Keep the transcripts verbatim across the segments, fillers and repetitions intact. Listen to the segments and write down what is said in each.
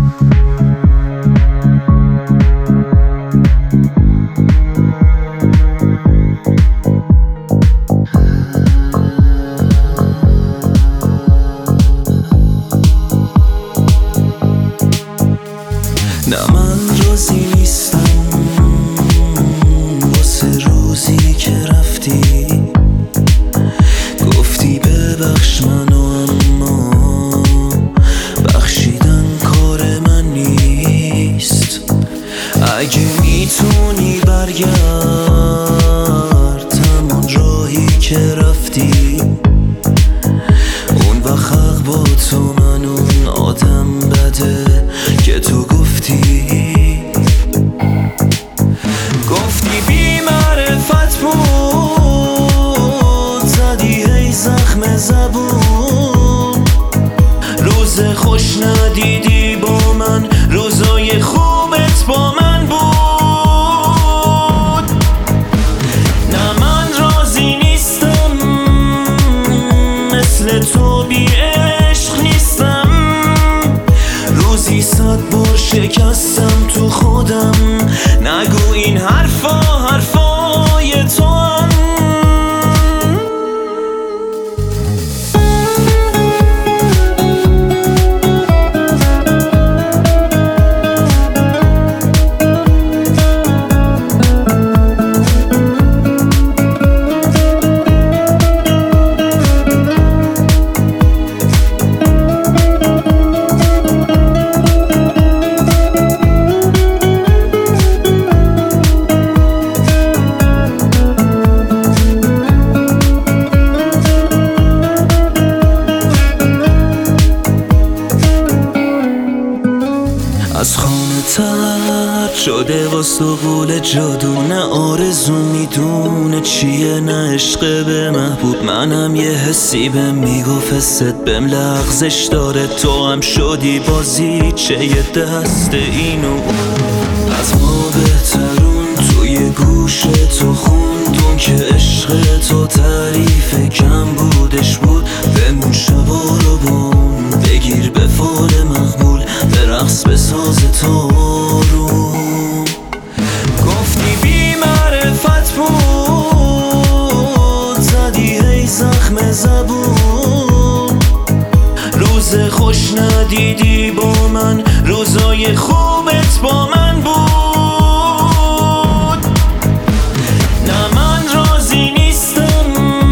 نه من راضی نیستم واسه روزی که رفتی، گفتی ببخش منو اما بخشیدن کار من نیست. اگه میتونی برگرد همون راهی که رفتی، اون وقت حق با تو من اون آدم بده که تو گفتی گفتی بی معرفت بود، زدی هی زخم زبون. روز خوش ندیدی با من، روزای خوبت با من بود. نه من راضی نیستم مثل تو بی عشق نیستم. روزی صد بار شکستم تو خودم، نگو این حرفا حرفای تو هم. از خانه تر شده واسه قول جادو، نه آرزو میدونه چیه نه عشق به محبوب. منم یه حسی بهم میگفت حست بهم لغزش داره، تو هم شدی بازی چه یه دست اینو. از ما بهترون توی گوش تو خوندون که عشق تو تعریف کم بودش بود. بمون شبا رو بون بگیر به فال مقبول، به رقص بساز تو رو. گفتی بی معرفت بود، زدی هی زخم زبون. روز خوش ندیدی با من، روزای خوبت با من بود. نه من راضی نیستم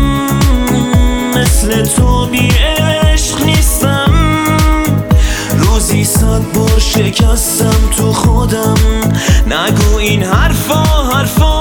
مثل تو بی عشق نیستم. روزی صد بار شکستم تو خودم، نگو این حرفا حرفا